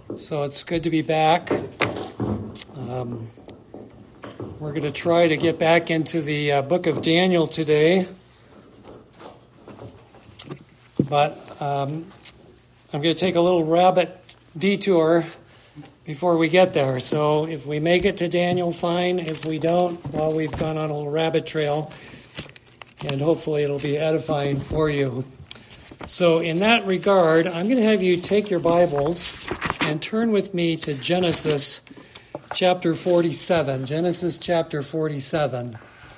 So it's good to be back. We're going to try to get back into the book of Daniel today. But I'm going to take a little rabbit detour before we get there. So if we make it to Daniel, fine. If we don't, well, we've gone on a little rabbit trail. And hopefully it'll be edifying for you. So in that regard, I'm going to have you take your Bibles and turn with me to Genesis chapter 47. Genesis chapter 47.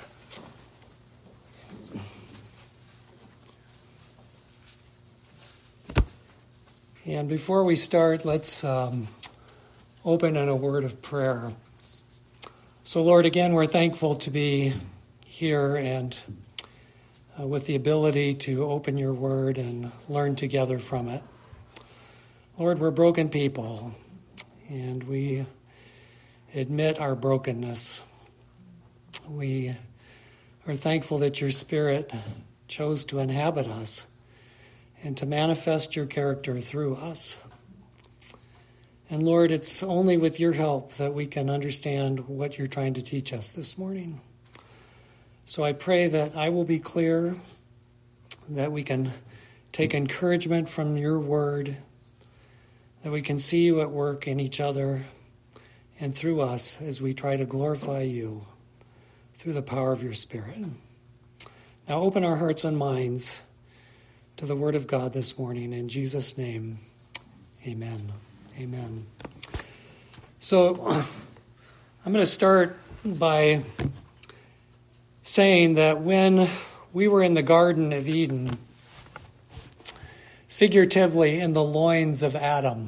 And before we start, let's open in a word of prayer. So Lord, again, we're thankful to be here and with the ability to open your word and learn together from it. Lord, we're broken people, and we admit our brokenness. We are thankful that your Spirit chose to inhabit us and to manifest your character through us. And Lord, it's only with your help that we can understand what you're trying to teach us this morning. So I pray that I will be clear, that we can take encouragement from your word, that we can see you at work in each other and through us as we try to glorify you through the power of your Spirit. Now open our hearts and minds to the word of God this morning. In Jesus' name, amen. Amen. So I'm going to start by saying that when we were in the Garden of Eden, figuratively in the loins of Adam,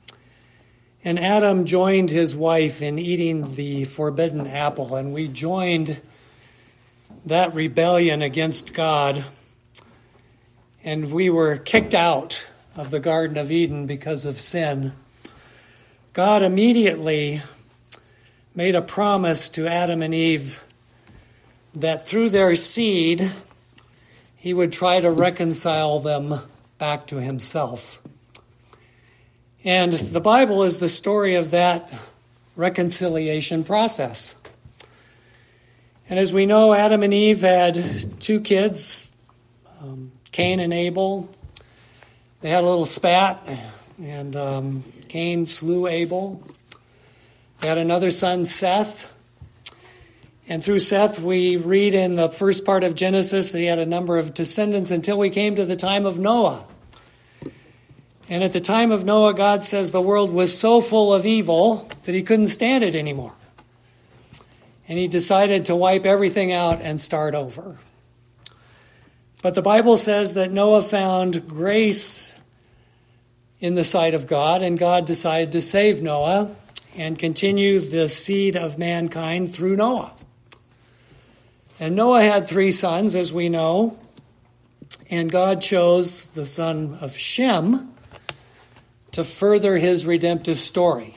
and Adam joined his wife in eating the forbidden apple, and we joined that rebellion against God, and we were kicked out of the Garden of Eden because of sin. God immediately made a promise to Adam and Eve that through their seed, he would try to reconcile them back to himself. And the Bible is the story of that reconciliation process. And as we know, Adam and Eve had two kids, Cain and Abel. They had a little spat, and Cain slew Abel. They had another son, Seth. And through Seth, we read in the first part of Genesis that he had a number of descendants until we came to the time of Noah. And at the time of Noah, God says the world was so full of evil that he couldn't stand it anymore. And he decided to wipe everything out and start over. But the Bible says that Noah found grace in the sight of God, and God decided to save Noah and continue the seed of mankind through Noah. And Noah had 3 sons, as we know, and God chose the son of Shem to further his redemptive story.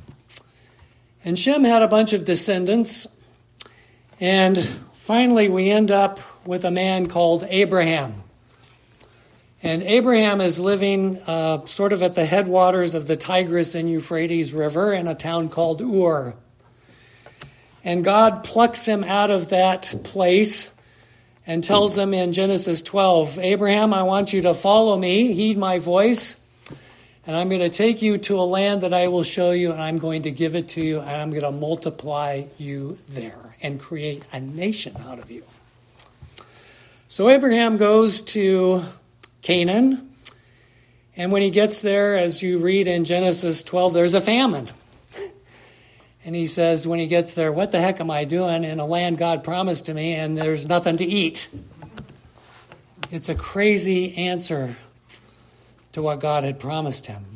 And Shem had a bunch of descendants, and finally we end up with a man called Abraham. And Abraham is living sort of at the headwaters of the Tigris and Euphrates River in a town called Ur. And God plucks him out of that place and tells him in Genesis 12, Abraham, I want you to follow me, heed my voice, and I'm going to take you to a land that I will show you, and I'm going to give it to you, and I'm going to multiply you there and create a nation out of you. So Abraham goes to Canaan, and when he gets there, as you read in Genesis 12, there's a famine. And he says when he gets there, what the heck am I doing in a land God promised to me and there's nothing to eat? It's a crazy answer to what God had promised him.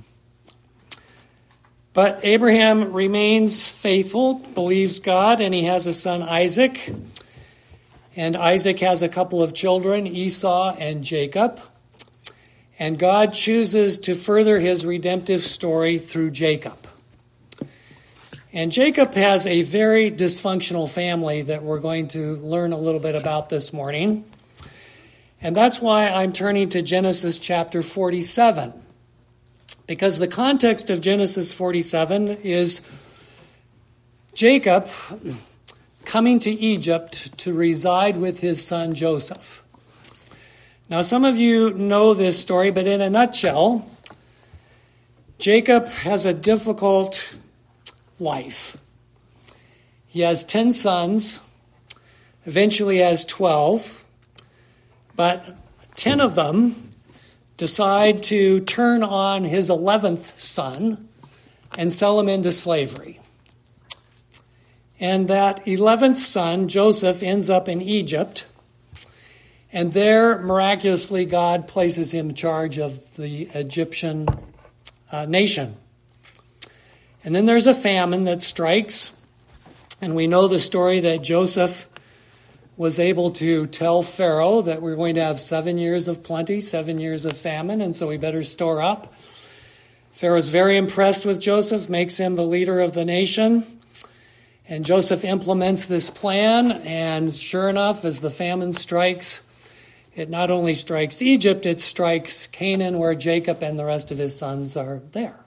But Abraham remains faithful, believes God, and he has a son Isaac. And Isaac has a couple of children, Esau and Jacob. And God chooses to further his redemptive story through Jacob. And Jacob has a very dysfunctional family that we're going to learn a little bit about this morning. And that's why I'm turning to Genesis chapter 47. because the context of Genesis 47 is Jacob coming to Egypt to reside with his son Joseph. Now, some of you know this story, but in a nutshell, Jacob has a difficult life. He has 10 sons, eventually has 12, but 10 of them decide to turn on his 11th son and sell him into slavery. And that 11th son, Joseph, ends up in Egypt, and there, miraculously, God places him in charge of the Egyptian nation. And then there's a famine that strikes, and we know the story that Joseph was able to tell Pharaoh that we're going to have 7 years of plenty, 7 years of famine, and so we better store up. Pharaoh's very impressed with Joseph, makes him the leader of the nation, and Joseph implements this plan, and sure enough, as the famine strikes, it not only strikes Egypt, it strikes Canaan, where Jacob and the rest of his sons are there.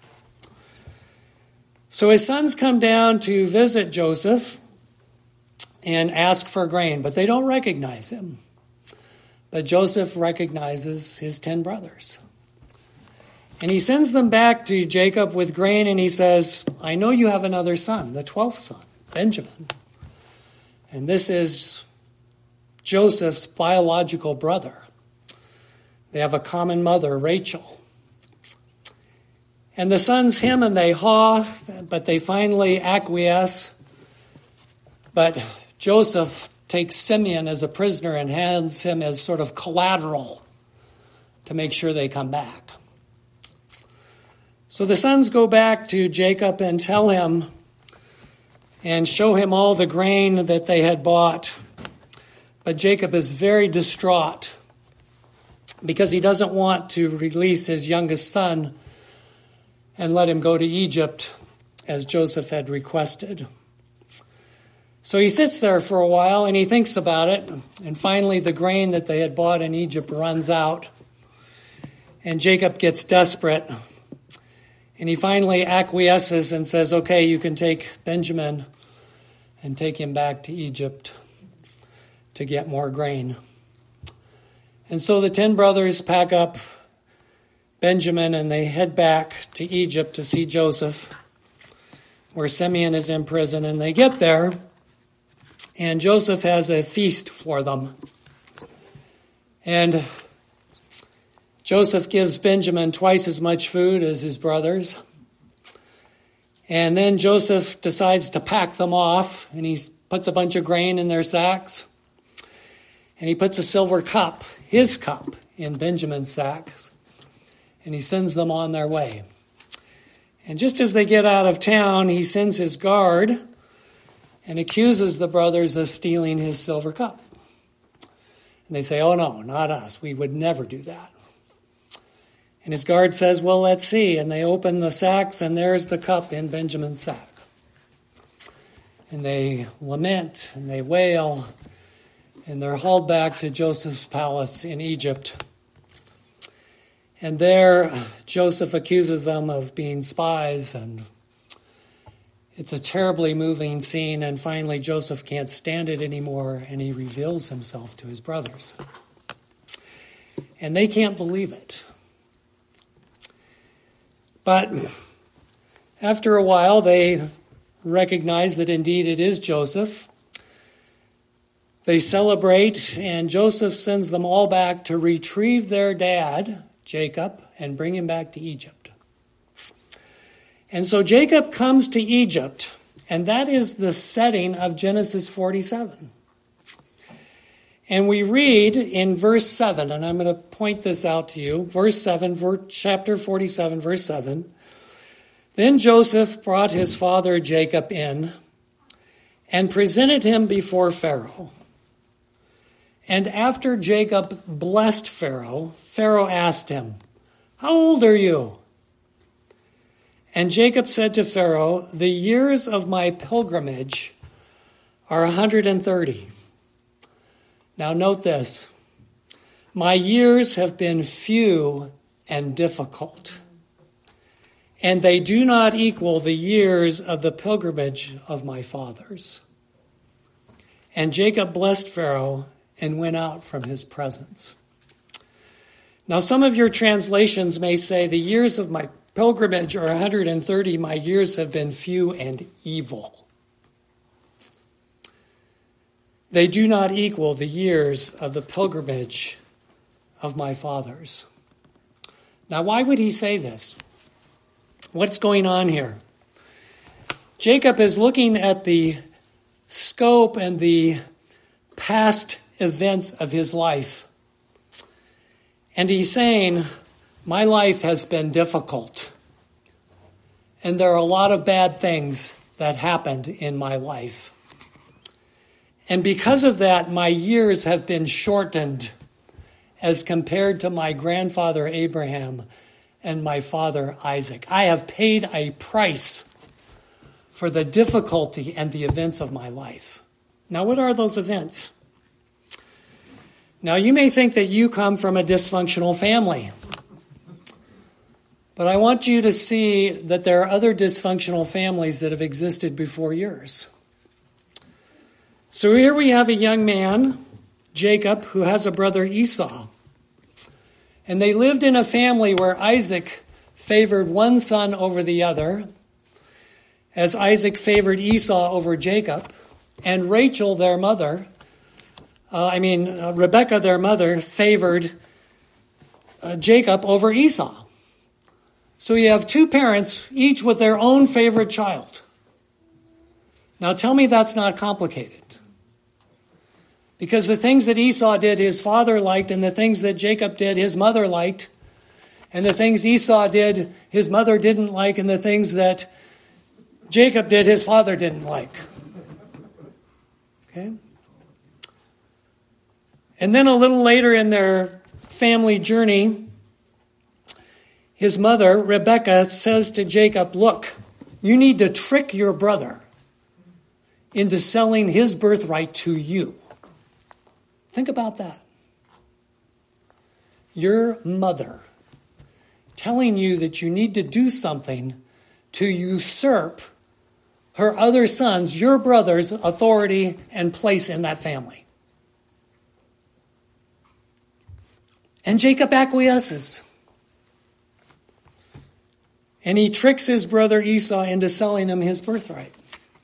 So his sons come down to visit Joseph and ask for grain, but they don't recognize him. But Joseph recognizes his 10 brothers. And he sends them back to Jacob with grain, and he says, I know you have another son, the 12th son, Benjamin. And this is Joseph's biological brother. They have a common mother, Rachel. And the sons hem and they haw, but they finally acquiesce. But Joseph takes Simeon as a prisoner and hands him as sort of collateral to make sure they come back. So the sons go back to Jacob and tell him and show him all the grain that they had bought. But Jacob is very distraught because he doesn't want to release his youngest son and let him go to Egypt as Joseph had requested. So he sits there for a while and he thinks about it. And finally the grain that they had bought in Egypt runs out. And Jacob gets desperate. And he finally acquiesces and says, okay, you can take Benjamin and take him back to Egypt to get more grain. And so the 10 brothers pack up Benjamin and they head back to Egypt to see Joseph, where Simeon is in prison. And they get there, and Joseph has a feast for them. And Joseph gives Benjamin twice as much food as his brothers. And then Joseph decides to pack them off, and he puts a bunch of grain in their sacks. And he puts a silver cup, his cup, in Benjamin's sacks. And he sends them on their way. And just as they get out of town, he sends his guard and accuses the brothers of stealing his silver cup. And they say, oh no, not us. We would never do that. And his guard says, well, let's see. And they open the sacks, and there's the cup in Benjamin's sack. And they lament and they wail, and they're hauled back to Joseph's palace in Egypt. And there, Joseph accuses them of being spies, and it's a terribly moving scene. And finally, Joseph can't stand it anymore, and he reveals himself to his brothers. And they can't believe it. But after a while, they recognize that indeed it is Joseph. They celebrate, and Joseph sends them all back to retrieve their dad, Jacob, and bring him back to Egypt. And so Jacob comes to Egypt, and that is the setting of Genesis 47. And we read in verse 7, and I'm going to point this out to you, verse 7, chapter 47, verse 7. Then Joseph brought his father Jacob in and presented him before Pharaoh. And after Jacob blessed Pharaoh, Pharaoh asked him, how old are you? And Jacob said to Pharaoh, the years of my pilgrimage are 130. Now note this. My years have been few and difficult. and they do not equal the years of the pilgrimage of my fathers. And Jacob blessed Pharaoh and went out from his presence. Now, some of your translations may say, the years of my pilgrimage are 130. My years have been few and evil. They do not equal the years of the pilgrimage of my fathers. Now, why would he say this? What's going on here? Jacob is looking at the scope and the past events of his life. And he's saying, my life has been difficult. And there are a lot of bad things that happened in my life. And because of that, my years have been shortened as compared to my grandfather Abraham and my father Isaac. I have paid a price for the difficulty and the events of my life. Now, what are those events? Now, you may think that you come from a dysfunctional family. But I want you to see that there are other dysfunctional families that have existed before yours. So here we have a young man, Jacob, who has a brother Esau. And they lived in a family where Isaac favored one son over the other, as Isaac favored Esau over Jacob, and Rachel, their mother, Rebekah, their mother, favored Jacob over Esau. So you have two parents, each with their own favorite child. Now tell me that's not complicated. Because the things that Esau did, his father liked, and the things that Jacob did, his mother liked. And the things Esau did, his mother didn't like, and the things that Jacob did, his father didn't like. Okay? And then a little later in their family journey, his mother, Rebekah, says to Jacob, look, you need to trick your brother into selling his birthright to you. Think about that. Your mother telling you that you need to do something to usurp her other sons, your brother's authority and place in that family. And Jacob acquiesces. And he tricks his brother Esau into selling him his birthright.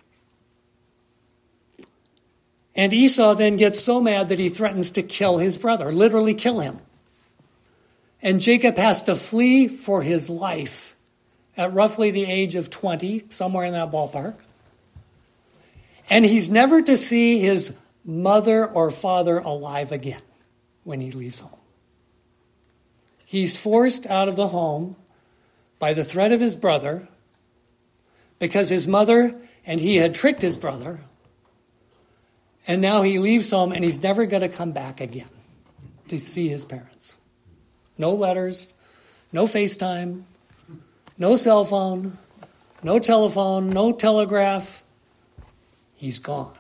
And Esau then gets so mad that he threatens to kill his brother, literally kill him. And Jacob has to flee for his life at roughly the age of 20, somewhere in that ballpark. And he's never to see his mother or father alive again when he leaves home. He's forced out of the home by the threat of his brother because his mother and he had tricked his brother. And now he leaves home and he's never going to come back again to see his parents. No letters, no FaceTime, no cell phone, no telephone, no telegraph. He's gone.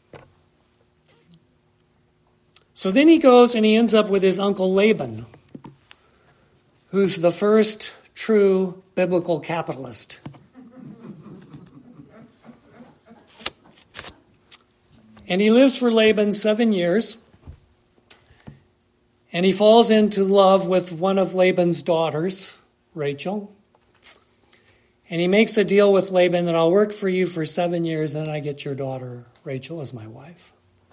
So then he goes and he ends up with his uncle Laban, who's the first true biblical capitalist. And he lives for Laban 7 years. And he falls into love with one of Laban's daughters, Rachel. And he makes a deal with Laban that I'll work for you for 7 years and I get your daughter, Rachel, as my wife.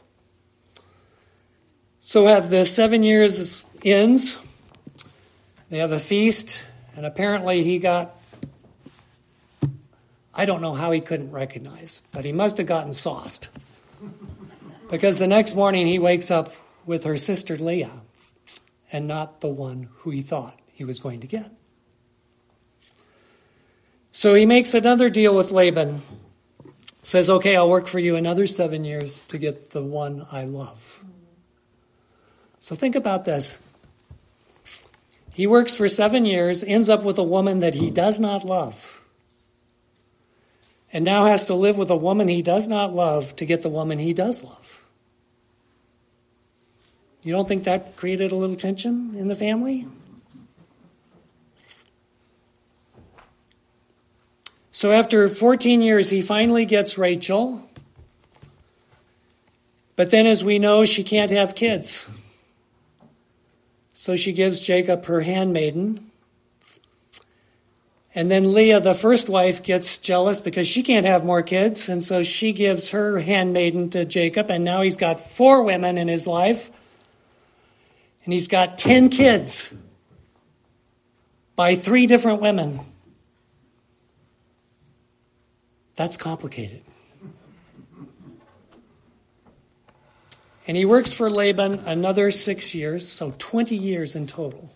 So have the 7 years ends. They have a feast. And apparently he got, I don't know how he couldn't recognize, but he must have gotten sauced. Because the next morning he wakes up with her sister Leah and not the one who he thought he was going to get. So he makes another deal with Laban. Says, okay, I'll work for you another 7 years to get the one I love. So think about this. He works for 7 years, ends up with a woman that he does not love. And now has to live with a woman he does not love to get the woman he does love. You don't think that created a little tension in the family? So after 14 years, he finally gets Rachel. But then, as we know, she can't have kids. So she gives Jacob her handmaiden. And then Leah, the first wife, gets jealous because she can't have more kids. And so she gives her handmaiden to Jacob. And now he's got 4 women in his life. And he's got 10 kids by 3 different women. That's complicated. And he works for Laban another 6 years, so 20 years in total.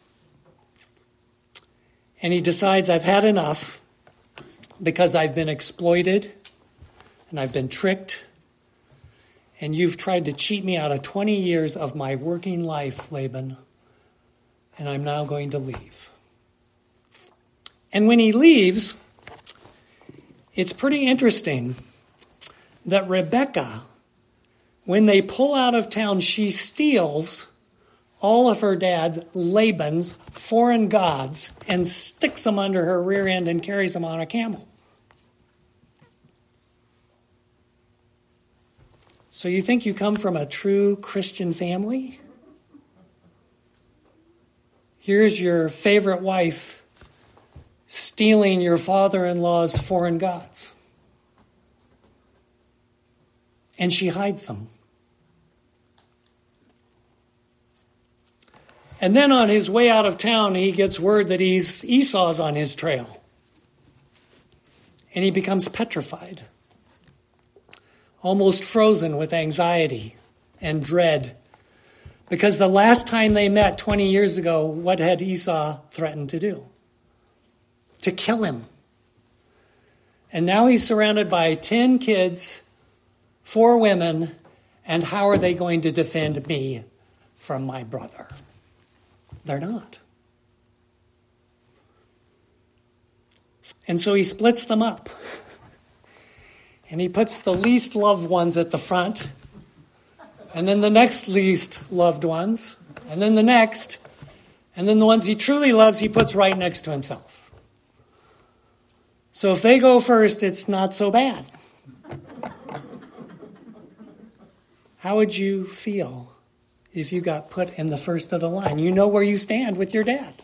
And he decides, I've had enough because I've been exploited and I've been tricked. And you've tried to cheat me out of 20 years of my working life, Laban. And I'm now going to leave. And when he leaves, it's pretty interesting that Rebekah, when they pull out of town, she steals all of her dad Laban's foreign gods and sticks them under her rear end and carries them on a camel. So you think you come from a true Christian family? Here's your favorite wife stealing your father-in-law's foreign gods. And she hides them. And then on his way out of town, he gets word that Esau's on his trail. And he becomes petrified, almost frozen with anxiety and dread. Because the last time they met 20 years ago, what had Esau threatened to do? To kill him. And now he's surrounded by 10 kids, 4 women, and how are they going to defend me from my brother? They're not. And so he splits them up. And he puts the least loved ones at the front, and then the next least loved ones, and then the next, and then the ones he truly loves he puts right next to himself. So if they go first, it's not so bad. How would you feel if you got put in the first of the line? You know where you stand with your dad.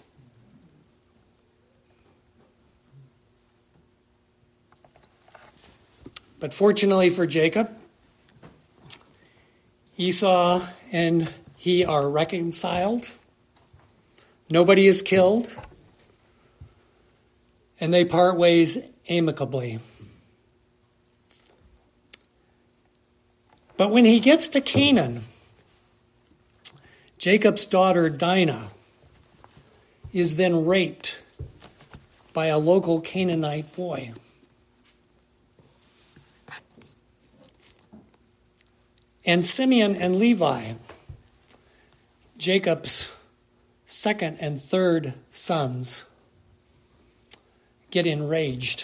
But fortunately for Jacob, Esau and he are reconciled. Nobody is killed. And they part ways amicably. But when he gets to Canaan, Jacob's daughter Dinah is then raped by a local Canaanite boy. And Simeon and Levi, Jacob's second and third sons, get enraged.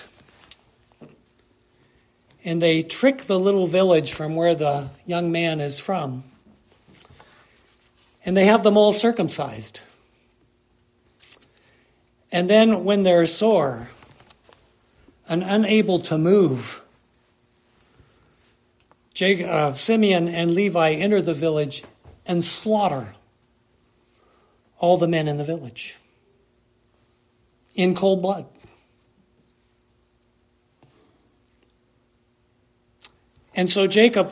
And they trick the little village from where the young man is from. And they have them all circumcised. And then when they're sore and unable to move, Simeon and Levi enter the village and slaughter all the men in the village in cold blood. And so Jacob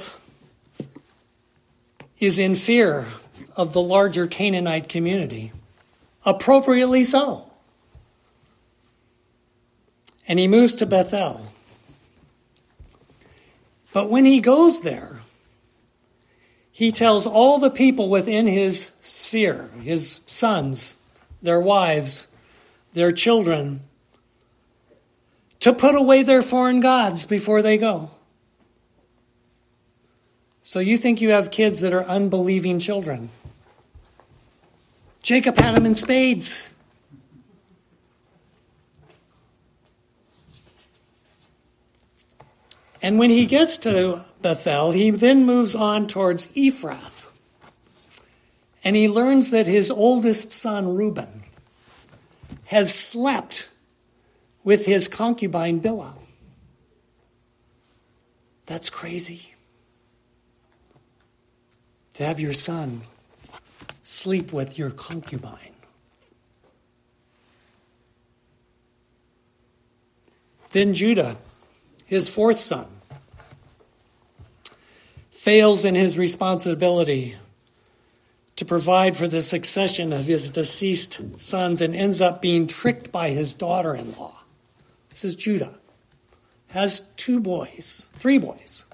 is in fear of the larger Canaanite community, appropriately so. And he moves to Bethel. But when he goes there, he tells all the people within his sphere, his sons, their wives, their children, to put away their foreign gods before they go. So you think you have kids that are unbelieving children. Jacob had them in spades. And when he gets to Bethel, he then moves on towards Ephrath. And he learns that his oldest son, Reuben, has slept with his concubine Bilhah. That's crazy. To have your son sleep with your concubine. Then Judah, his fourth son, fails in his responsibility to provide for the succession of his deceased sons and ends up being tricked by his daughter-in-law. This is Judah. Has three boys.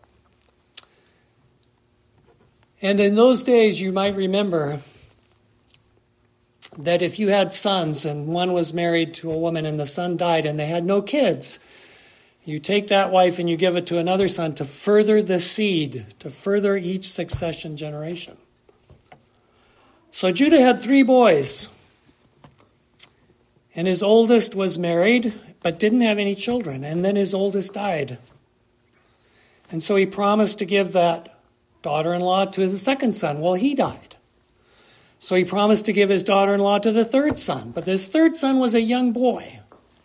And in those days, you might remember that if you had sons and one was married to a woman and the son died and they had no kids, you take that wife and you give it to another son to further the seed, to further each succession generation. So Judah had 3 boys, and his oldest was married but didn't have any children, and then his oldest died. And so he promised to give that daughter-in-law to the second son. Well, he died. So he promised to give his daughter-in-law to the third son, but his third son was a young boy.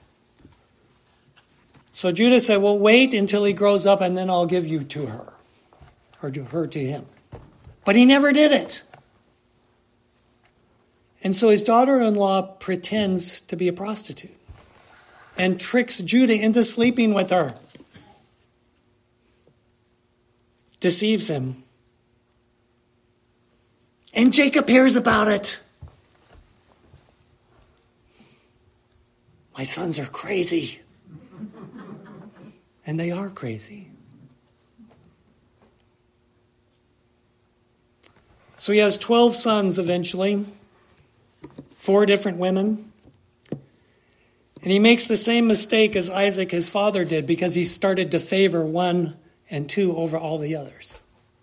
So Judah said, well, wait until he grows up and then I'll give you to her, or her to him. But he never did it. And so his daughter-in-law pretends to be a prostitute and tricks Judah into sleeping with her. Deceives him. And Jacob hears about it. My sons are crazy. And they are crazy. So he has 12 sons eventually, 4 different women. And he makes the same mistake as Isaac, his father, did, because he started to favor 1 and 2 over all the others.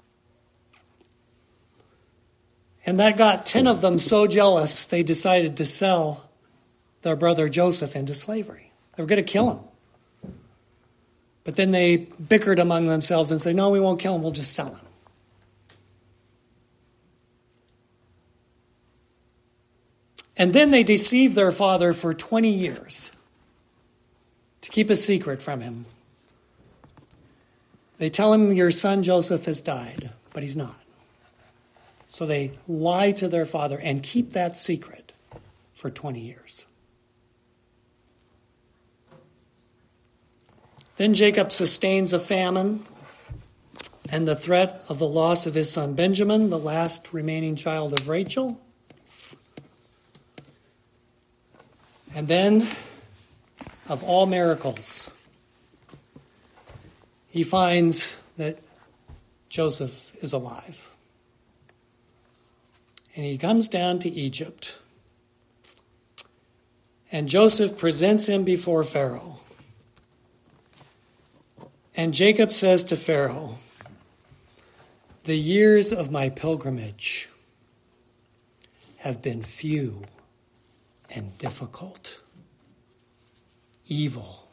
And that got 10 of them so jealous, they decided to sell their brother Joseph into slavery. They were going to kill him. But then they bickered among themselves and said, no, we won't kill him, we'll just sell him. And then they deceived their father for 20 years to keep a secret from him. They tell him, your son Joseph has died, but he's not. So they lie to their father and keep that secret for 20 years. Then Jacob sustains a famine and the threat of the loss of his son Benjamin, the last remaining child of Rachel. And then, of all miracles, he finds that Joseph is alive. And he comes down to Egypt. And Joseph presents him before Pharaoh. And Jacob says to Pharaoh, the years of my pilgrimage have been few and difficult, evil.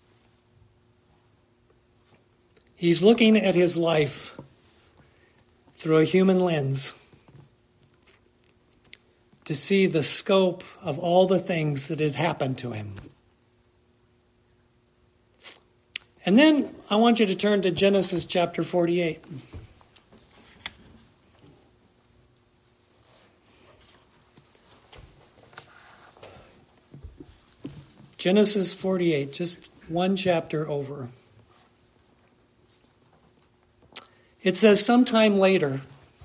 He's looking at his life through a human lens to see the scope of all the things that had happened to him. And then I want you to turn to Genesis chapter 48. Genesis 48, just one chapter over. It says sometime later.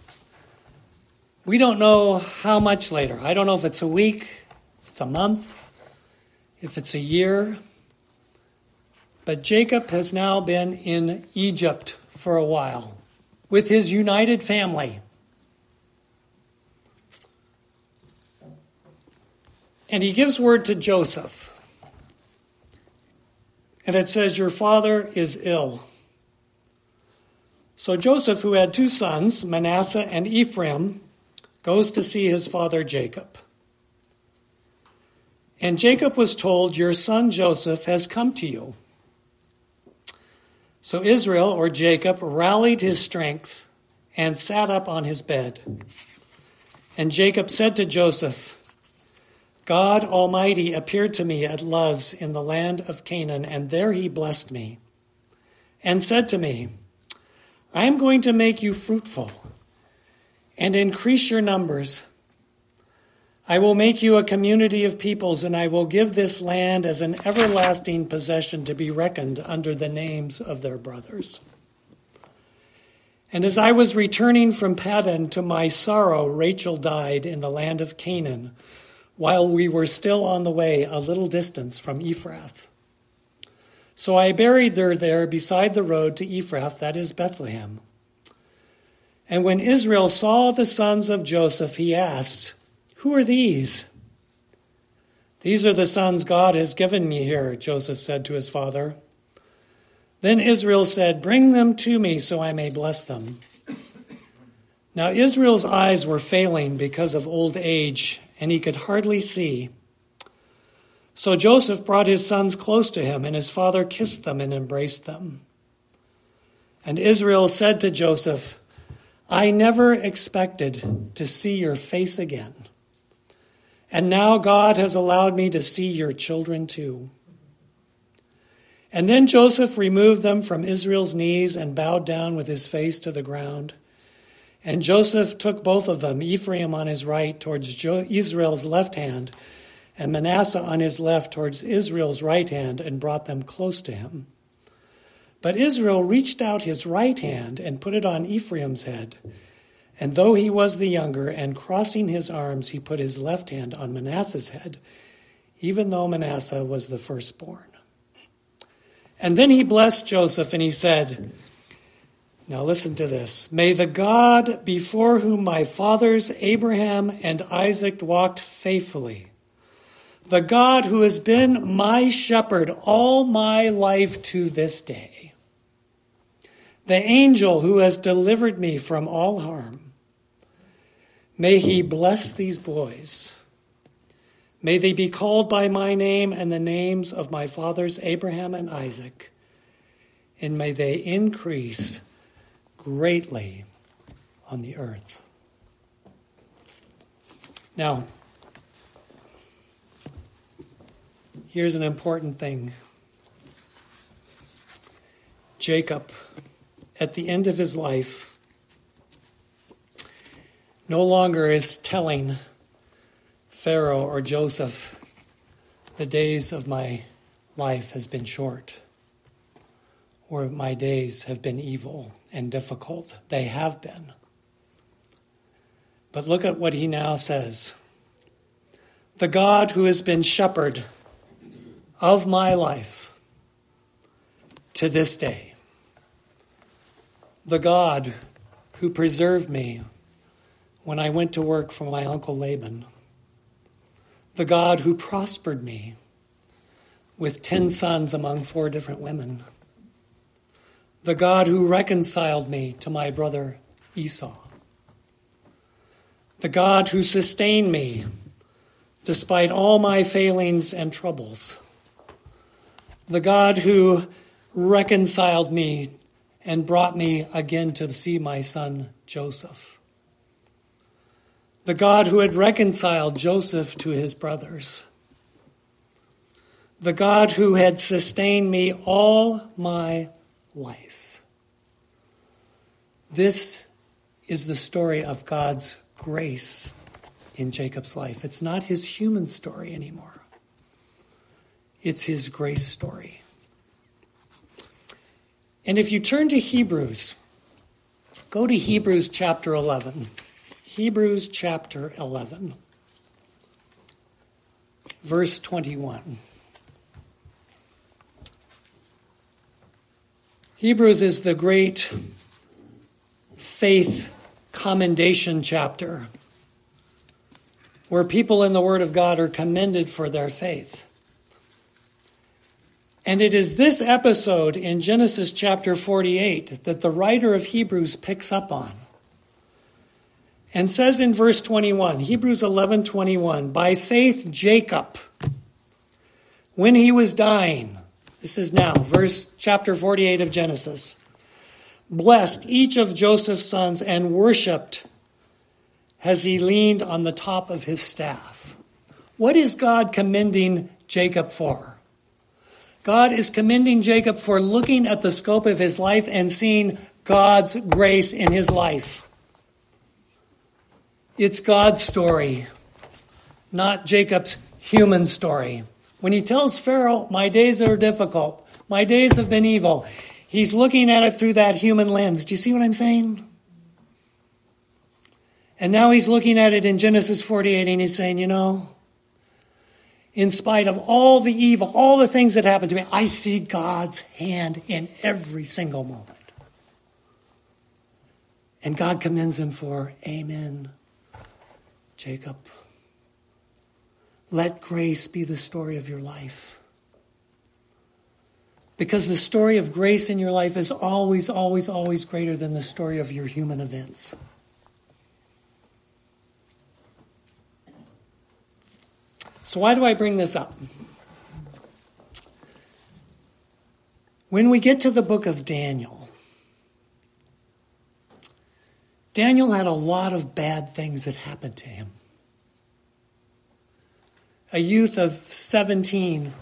We don't know how much later. I don't know if it's a week, if it's a month, if it's a year. But Jacob has now been in Egypt for a while with his united family. And he gives word to Joseph. And it says, your father is ill. So Joseph, who had 2 sons, Manasseh and Ephraim, goes to see his father Jacob. And Jacob was told, your son Joseph has come to you. So Israel, or Jacob, rallied his strength and sat up on his bed. And Jacob said to Joseph, God Almighty appeared to me at Luz in the land of Canaan, and there he blessed me and said to me, I am going to make you fruitful and increase your numbers. I will make you a community of peoples, and I will give this land as an everlasting possession to be reckoned under the names of their brothers. And as I was returning from Paddan, to my sorrow, Rachel died in the land of Canaan, while we were still on the way a little distance from Ephrath. So I buried her there beside the road to Ephrath, that is Bethlehem. And when Israel saw the sons of Joseph, he asked, Who are these? These are the sons God has given me here, Joseph said to his father. Then Israel said, Bring them to me so I may bless them. Now Israel's eyes were failing because of old age, and he could hardly see. So Joseph brought his sons close to him, and his father kissed them and embraced them. And Israel said to Joseph, I never expected to see your face again. And now God has allowed me to see your children too. And then Joseph removed them from Israel's knees and bowed down with his face to the ground. And Joseph took both of them, Ephraim on his right towards Israel's left hand, and Manasseh on his left towards Israel's right hand, and brought them close to him. But Israel reached out his right hand and put it on Ephraim's head. And though he was the younger, and crossing his arms, he put his left hand on Manasseh's head, even though Manasseh was the firstborn. And then he blessed Joseph, and he said, now listen to this. May the God before whom my fathers Abraham and Isaac walked faithfully, the God who has been my shepherd all my life to this day, the angel who has delivered me from all harm, may he bless these boys. May they be called by my name and the names of my fathers Abraham and Isaac, and may they increase greatly on the earth. Now, here's an important thing. Jacob, at the end of his life, no longer is telling Pharaoh or Joseph, the days of my life has been short, or my days have been evil and difficult. They have been. But look at what he now says. The God who has been shepherd of my life to this day, the God who preserved me when I went to work for my uncle Laban, the God who prospered me with 10 sons among 4 different women, the God who reconciled me to my brother Esau, the God who sustained me despite all my failings and troubles, the God who reconciled me and brought me again to see my son Joseph, the God who had reconciled Joseph to his brothers, the God who had sustained me all my life. This is the story of God's grace in Jacob's life. It's not his human story anymore. It's his grace story. And if you turn to Hebrews, go to Hebrews chapter 11. Hebrews chapter 11, verse 21. Hebrews is the great faith commendation chapter where people in the Word of God are commended for their faith. And it is this episode in Genesis chapter 48 that the writer of Hebrews picks up on and says in verse 21, Hebrews 11:21, by faith Jacob, when he was dying, this is now chapter 48 of Genesis, blessed each of Joseph's sons and worshipped as he leaned on the top of his staff. What is God commending Jacob for? God is commending Jacob for looking at the scope of his life and seeing God's grace in his life. It's God's story, not Jacob's human story. When he tells Pharaoh, my days are difficult, my days have been evil, he's looking at it through that human lens. Do you see what I'm saying? And now he's looking at it in Genesis 48 and he's saying, in spite of all the evil, all the things that happened to me, I see God's hand in every single moment. And God commends him for, amen, Jacob. Let grace be the story of your life. Because the story of grace in your life is always, always, always greater than the story of your human events. So why do I bring this up? When we get to the book of Daniel, Daniel had a lot of bad things that happened to him. A youth of 17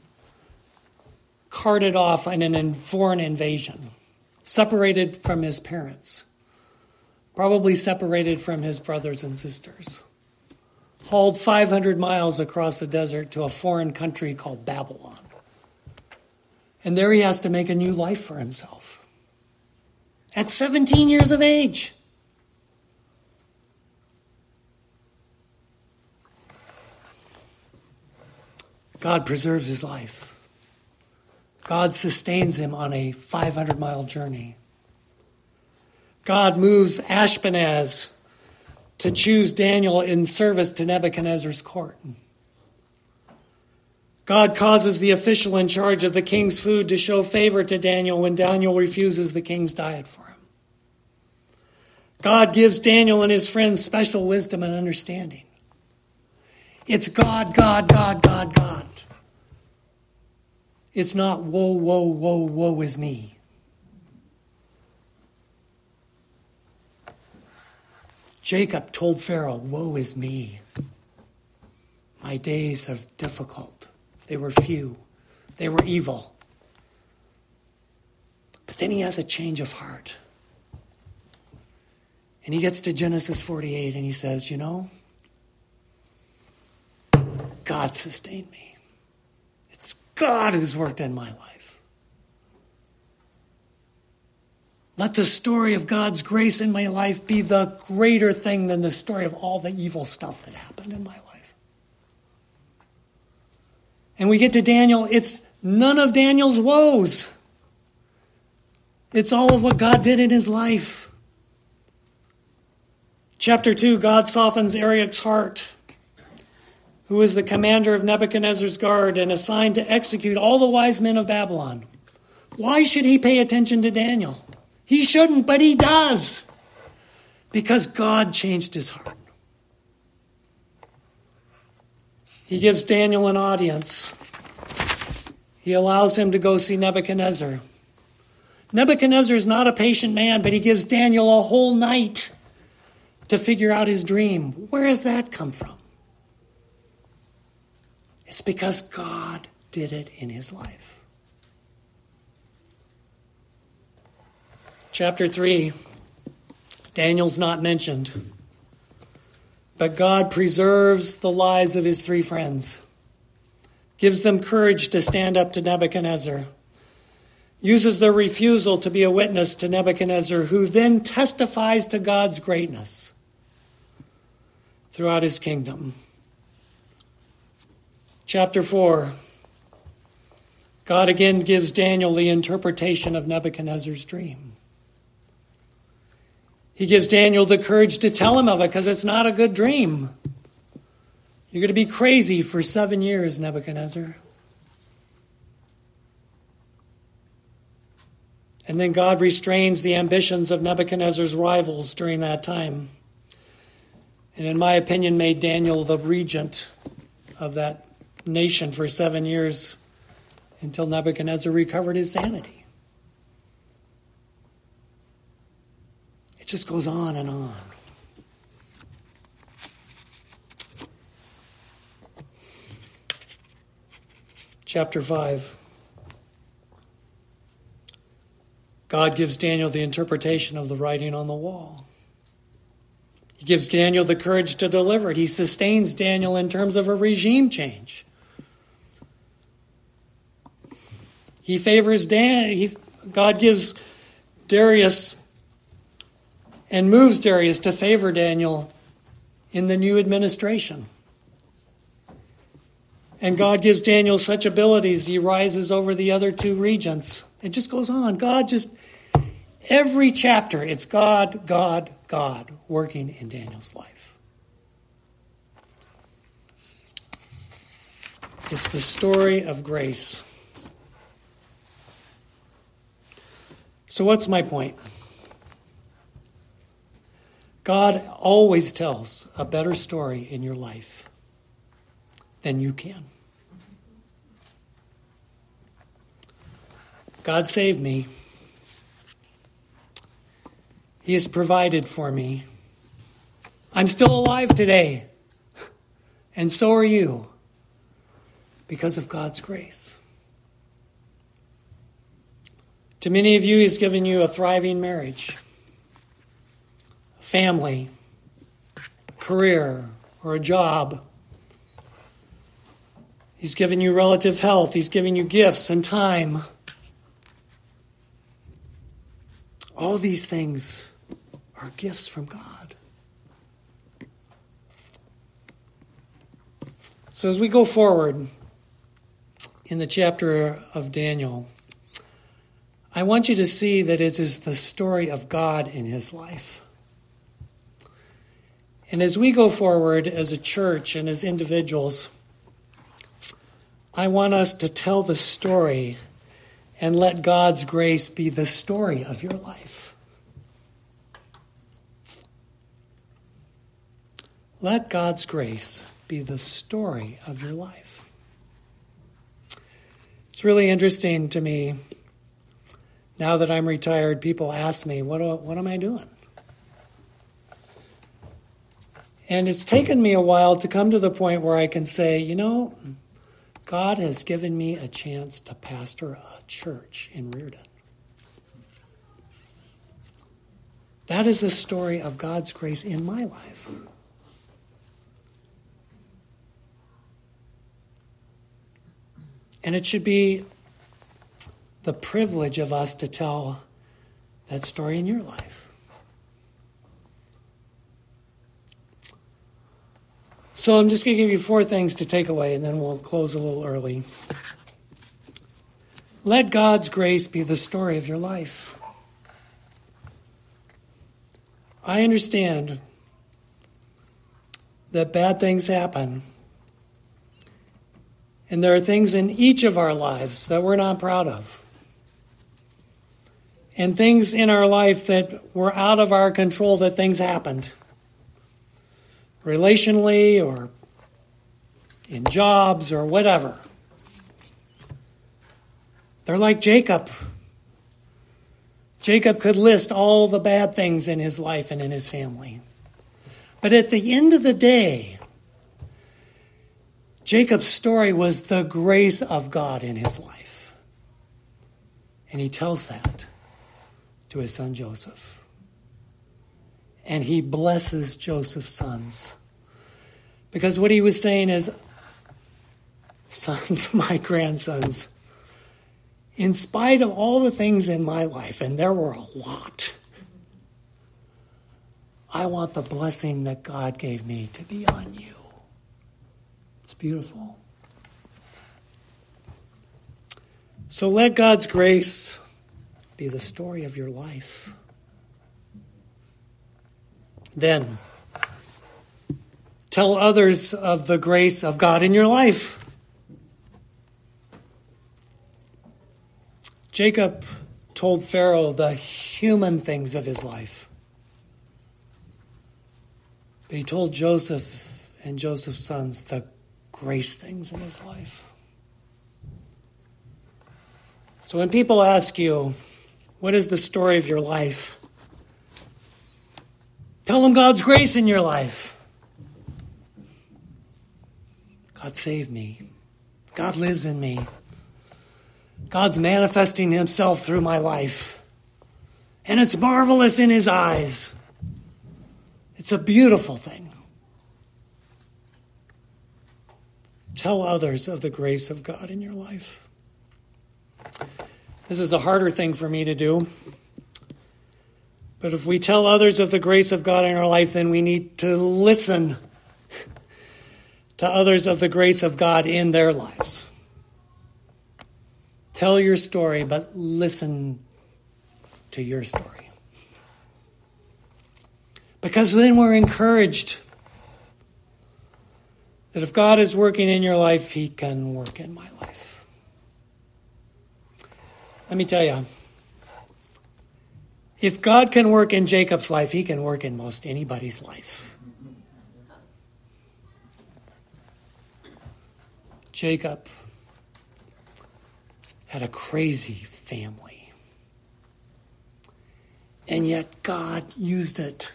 carted off in a foreign invasion, separated from his parents, probably separated from his brothers and sisters, hauled 500 miles across the desert to a foreign country called Babylon. And there he has to make a new life for himself. At 17 years of age. God preserves his life. God sustains him on a 500-mile journey. God moves Ashpenaz to choose Daniel in service to Nebuchadnezzar's court. God causes the official in charge of the king's food to show favor to Daniel when Daniel refuses the king's diet for him. God gives Daniel and his friends special wisdom and understanding. It's God, God, God, God, God. It's not woe, woe, woe, woe is me. Jacob told Pharaoh, woe is me. My days are difficult. They were few. They were evil. But then he has a change of heart. And he gets to Genesis 48 and he says, God sustained me. It's God who's worked in my life. Let the story of God's grace in my life be the greater thing than the story of all the evil stuff that happened in my life. And we get to Daniel, it's none of Daniel's woes. It's all of what God did in his life. Chapter 2, God softens Arioch's heart, who was the commander of Nebuchadnezzar's guard and assigned to execute all the wise men of Babylon. Why should he pay attention to Daniel? He shouldn't, but he does. Because God changed his heart. He gives Daniel an audience. He allows him to go see Nebuchadnezzar. Nebuchadnezzar is not a patient man, but he gives Daniel a whole night to figure out his dream. Where does that come from? It's because God did it in his life. Chapter 3, Daniel's not mentioned, but God preserves the lives of his three friends, gives them courage to stand up to Nebuchadnezzar, uses their refusal to be a witness to Nebuchadnezzar, who then testifies to God's greatness throughout his kingdom. Chapter 4, God again gives Daniel the interpretation of Nebuchadnezzar's dream. He gives Daniel the courage to tell him of it because it's not a good dream. You're going to be crazy for 7 years, Nebuchadnezzar. And then God restrains the ambitions of Nebuchadnezzar's rivals during that time. And in my opinion, made Daniel the regent of that nation for 7 years until Nebuchadnezzar recovered his sanity. It just goes on and on. chapter 5. God gives Daniel the interpretation of the writing on the wall. He gives Daniel the courage to deliver it. He sustains Daniel in terms of a regime change. He favors God gives Darius and moves Darius to favor Daniel in the new administration. And God gives Daniel such abilities, he rises over the other two regents. It just goes on. Every chapter, it's God, God, God working in Daniel's life. It's the story of grace. So what's my point? God always tells a better story in your life than you can. God saved me. He has provided for me. I'm still alive today. And so are you. Because of God's grace. To many of you, He's given you a thriving marriage, a family, a career, or a job. He's given you relative health. He's given you gifts and time. All these things are gifts from God. So as we go forward in the chapter of Daniel, I want you to see that it is the story of God in his life. And as we go forward as a church and as individuals, I want us to tell the story and let God's grace be the story of your life. Let God's grace be the story of your life. It's really interesting to me, now that I'm retired, people ask me, what am I doing? And it's taken me a while to come to the point where I can say, God has given me a chance to pastor a church in Reardon. That is the story of God's grace in my life. And it should be the privilege of us to tell that story in your life. So I'm just going to give you 4 things to take away, and then we'll close a little early. Let God's grace be the story of your life. I understand that bad things happen. And there are things in each of our lives that we're not proud of. And things in our life that were out of our control, that things happened. Relationally or in jobs or whatever. They're like Jacob. Jacob could list all the bad things in his life and in his family. But at the end of the day, Jacob's story was the grace of God in his life. And he tells that to his son Joseph. And he blesses Joseph's sons. Because what he was saying is, sons, my grandsons, in spite of all the things in my life, and there were a lot, I want the blessing that God gave me to be on you. It's beautiful. So let God's grace be the story of your life. Then, tell others of the grace of God in your life. Jacob told Pharaoh the human things of his life. But he told Joseph and Joseph's sons the grace things in his life. So when people ask you, what is the story of your life? Tell them God's grace in your life. God saved me. God lives in me. God's manifesting himself through my life. And it's marvelous in his eyes. It's a beautiful thing. Tell others of the grace of God in your life. This is a harder thing for me to do. But if we tell others of the grace of God in our life, then we need to listen to others of the grace of God in their lives. Tell your story, but listen to your story. Because then we're encouraged that if God is working in your life, he can work in my life. Let me tell you, if God can work in Jacob's life, he can work in most anybody's life. Jacob had a crazy family. And yet God used it.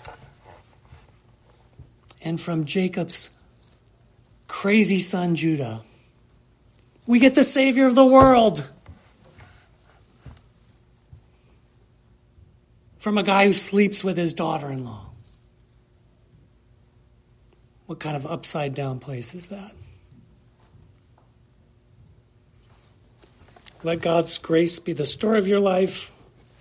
And from Jacob's crazy son Judah, we get the Savior of the world. From a guy who sleeps with his daughter-in-law. What kind of upside down place is that? Let God's grace be the story of your life.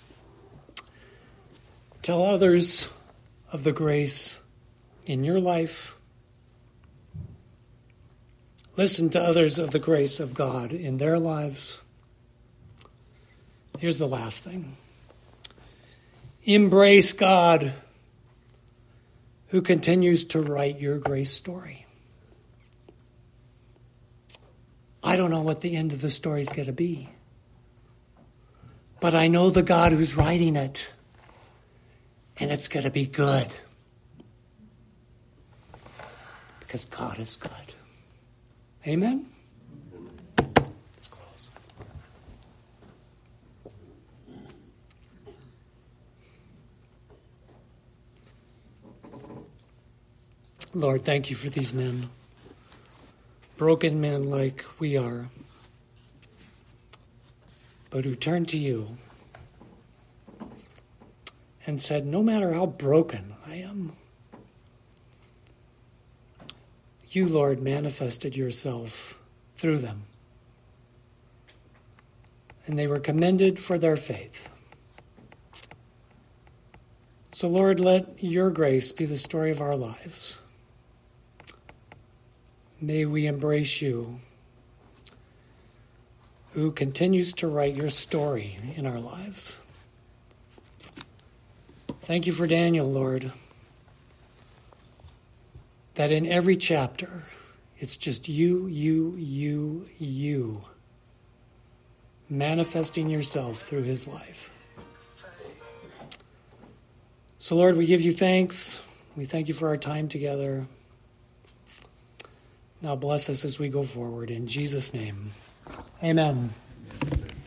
Tell others of the grace in your life. Listen to others of the grace of God in their lives. Here's the last thing. Embrace God who continues to write your grace story. I don't know what the end of the story is going to be. But I know the God who's writing it. And it's going to be good. Because God is good. Amen? Let's close. Lord, thank you for these men. Broken men like we are, but who turned to you and said, no matter how broken I am, you, Lord, manifested yourself through them. And they were commended for their faith. So, Lord, let your grace be the story of our lives. May we embrace you, who continues to write your story in our lives. Thank you for Daniel, Lord, that in every chapter, it's just you, manifesting yourself through his life. So, Lord, we give you thanks. We thank you for our time together. Now bless us as we go forward. In Jesus' name, amen.